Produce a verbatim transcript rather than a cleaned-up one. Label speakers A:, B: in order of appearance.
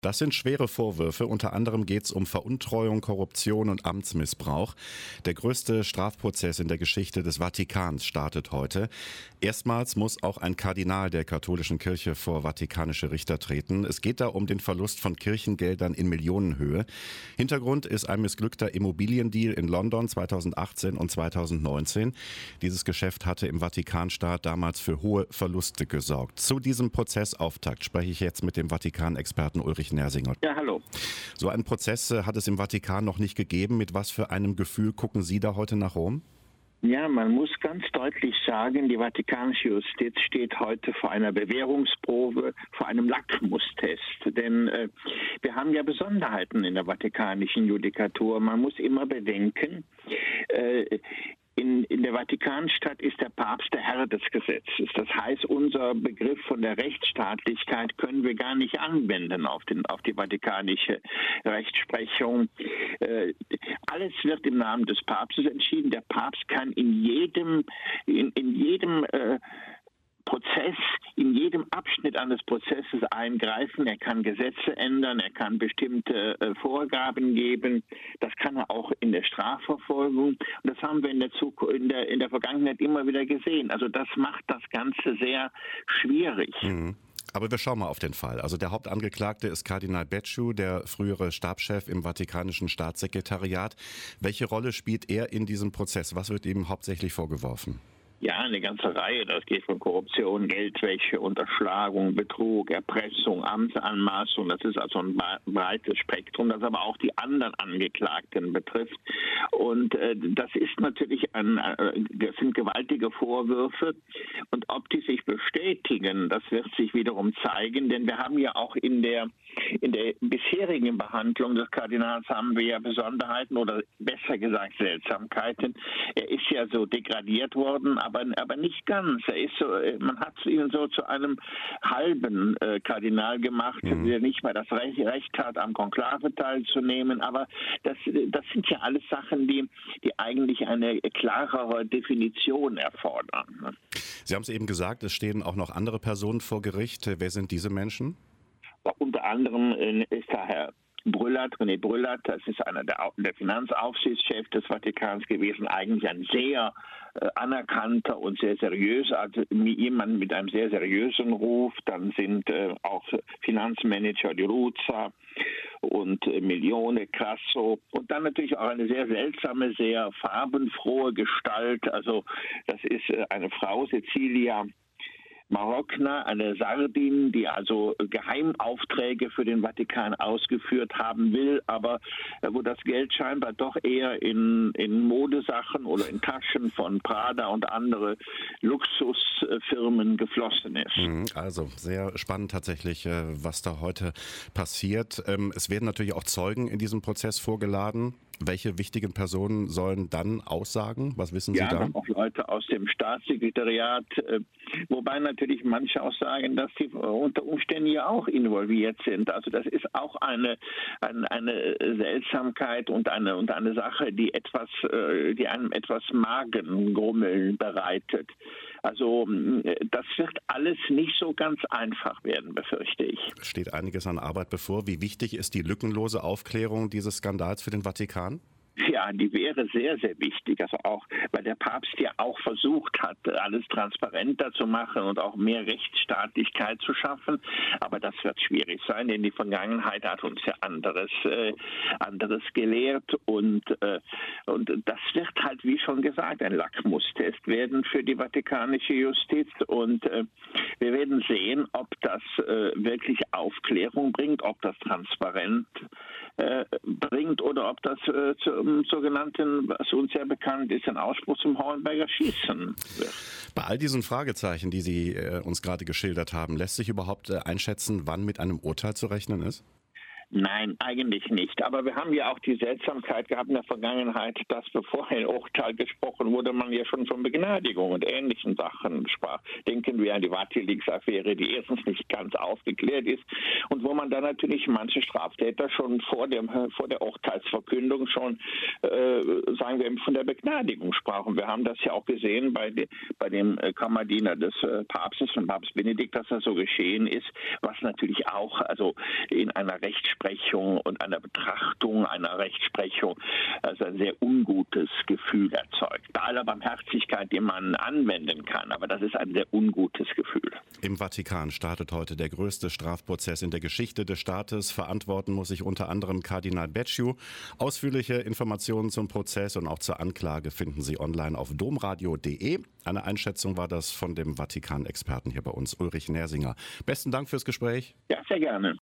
A: Das sind schwere Vorwürfe. Unter anderem geht es um Veruntreuung, Korruption und Amtsmissbrauch. Der größte Strafprozess in der Geschichte des Vatikans startet heute. Erstmals muss auch ein Kardinal der katholischen Kirche vor vatikanische Richter treten. Es geht da um den Verlust von Kirchengeldern in Millionenhöhe. Hintergrund ist ein missglückter Immobiliendeal in London zweitausendachtzehn und zweitausendneunzehn. Dieses Geschäft hatte im Vatikanstaat damals für hohe Verluste gesorgt. Zu diesem Prozessauftakt spreche ich jetzt mit dem Vatikan-Experten Ulrich Nersinger.
B: Ja, hallo.
A: So einen Prozess hat es im Vatikan noch nicht gegeben. Mit was für einem Gefühl gucken Sie da heute nach Rom?
B: Ja, man muss ganz deutlich sagen, die vatikanische Justiz steht heute vor einer Bewährungsprobe, vor einem Lackmustest. Denn äh, wir haben ja Besonderheiten in der vatikanischen Judikatur. Man muss immer bedenken, äh, In, in der Vatikanstadt ist der Papst der Herr des Gesetzes. Das heißt, unser Begriff von der Rechtsstaatlichkeit können wir gar nicht anwenden auf, den, auf die vatikanische Rechtsprechung. Äh, alles wird im Namen des Papstes entschieden. Der Papst kann in jedem, in, in jedem äh, Prozess, in jedem Abschnitt eines Prozesses eingreifen. Er kann Gesetze ändern, er kann bestimmte äh, Vorgaben geben. Das kann er auch in der Strafverfolgung. Und das haben wir in der, Zukunft, in der, in der Vergangenheit immer wieder gesehen. Also das macht das Ganze sehr schwierig.
A: Mhm. Aber wir schauen mal auf den Fall. Also der Hauptangeklagte ist Kardinal Becciu, der frühere Stabschef im Vatikanischen Staatssekretariat. Welche Rolle spielt er in diesem Prozess? Was wird ihm hauptsächlich vorgeworfen?
B: Ja, eine ganze Reihe. Das geht von Korruption, Geldwäsche, Unterschlagung, Betrug, Erpressung, Amtsanmaßung. Das ist also ein breites Spektrum, das aber auch die anderen Angeklagten betrifft. Und äh, das ist natürlich ein, äh, das sind gewaltige Vorwürfe. Und ob die sich bestätigen, das wird sich wiederum zeigen, denn wir haben ja auch in der in der bisherigen Behandlung des Kardinals haben wir ja Besonderheiten oder besser gesagt Seltsamkeiten. Er ist ja so degradiert worden, aber aber nicht ganz. Er ist so, man hat ihn so zu einem halben äh, Kardinal gemacht, mhm. der nicht mehr das Recht, Recht hat, am Konklave teilzunehmen. Aber das das sind ja alles Sachen, die die eigentlich eine klarere Definition erfordern.
A: Sie haben es eben gesagt, es stehen auch noch andere Personen vor Gericht. Wer sind diese Menschen?
B: Unter anderem ist da Herr Brüllat, René Brüllat, das ist einer der, der Finanzaufsichtschef des Vatikans gewesen, eigentlich ein sehr äh, anerkannter und sehr seriös, also jemand mit einem sehr seriösen Ruf. Dann sind äh, auch Finanzmanager Di Ruzza und äh, Milione Crasso und dann natürlich auch eine sehr seltsame, sehr farbenfrohe Gestalt. Also das ist äh, eine Frau, Cecilia Marocna, eine Sardin, die also Geheimaufträge für den Vatikan ausgeführt haben will, aber wo das Geld scheinbar doch eher in, in Modesachen oder in Taschen von Prada und andere Luxusfirmen geflossen ist.
A: Also sehr spannend tatsächlich, was da heute passiert. Es werden natürlich auch Zeugen in diesem Prozess vorgeladen. Welche wichtigen Personen sollen dann aussagen? Was wissen Sie
B: ja,
A: da?
B: Ja, auch Leute aus dem Staatssekretariat, wobei natürlich manche auch sagen, dass sie unter Umständen ja auch involviert sind. Also das ist auch eine, eine, eine Seltsamkeit und eine, und eine Sache, die etwas, die einem etwas Magengrummeln bereitet. Also das wird alles nicht so ganz einfach werden, befürchte ich.
A: Steht einiges an Arbeit bevor. Wie wichtig ist die lückenlose Aufklärung dieses Skandals für den Vatikan?
B: Ja, die wäre sehr, sehr wichtig. Also auch, weil der Papst ja auch versucht hat, alles transparenter zu machen und auch mehr Rechtsstaatlichkeit zu schaffen. Aber das wird schwierig sein, denn die Vergangenheit hat uns ja anderes, äh, anderes gelehrt. Und, äh, und das wird halt, wie schon gesagt, ein Lackmustest werden für die vatikanische Justiz. Und äh, wir werden sehen, ob das äh, wirklich Aufklärung bringt, ob das transparent äh, bringt oder ob das äh, zu sogenannten, was uns ja bekannt ist, ein Ausspruch zum Hornberger Schießen.
A: Bei all diesen Fragezeichen, die Sie äh, uns gerade geschildert haben, lässt sich überhaupt äh, einschätzen, wann mit einem Urteil zu rechnen ist?
B: Nein, eigentlich nicht. Aber wir haben ja auch die Seltsamkeit gehabt in der Vergangenheit, dass bevor ein Urteil gesprochen wurde, man ja schon von Begnadigung und ähnlichen Sachen sprach. Denken wir an die WikiLeaks-Affäre, die erstens nicht ganz aufgeklärt ist und wo man dann natürlich manche Straftäter schon vor dem vor der Urteilsverkündung schon, äh, sagen wir, von der Begnadigung sprachen. Wir haben das ja auch gesehen bei, de, bei dem Kammerdiener des äh, Papstes, von Papst Benedikt, dass das so geschehen ist, was natürlich auch also in einer Rechtsprechung und einer Betrachtung einer Rechtsprechung also ein sehr ungutes Gefühl erzeugt. Bei aller Barmherzigkeit, die man anwenden kann, aber das ist ein sehr ungutes Gefühl.
A: Im Vatikan startet heute der größte Strafprozess in der Geschichte des Staates. Verantworten muss sich unter anderem Kardinal Becciu. Ausführliche Informationen zum Prozess und auch zur Anklage finden Sie online auf domradio punkt de. Eine Einschätzung war das von dem Vatikan-Experten hier bei uns, Ulrich Nersinger. Besten Dank fürs Gespräch.
B: Ja, sehr gerne.